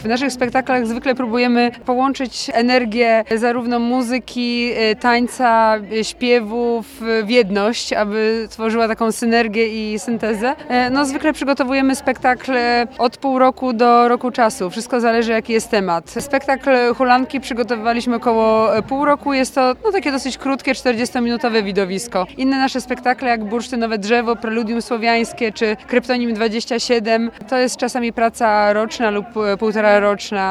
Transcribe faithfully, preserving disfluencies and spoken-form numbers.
W naszych spektaklach zwykle próbujemy połączyć energię zarówno muzyki, tańca, śpiewów w jedność, aby tworzyła taką synergię i syntezę. No, zwykle przygotowujemy spektakl od pół roku do roku czasu. Wszystko zależy, jaki jest temat. Spektakl Hulanki przygotowywaliśmy około pół roku. Jest to no, takie dosyć krótkie, czterdziestominutowe widowisko. Inne nasze spektakle, jak Bursztynowe drzewo, Preludium słowiańskie czy Kryptonim dwadzieścia siedem, to jest czasami praca roczna lub półtora roczna.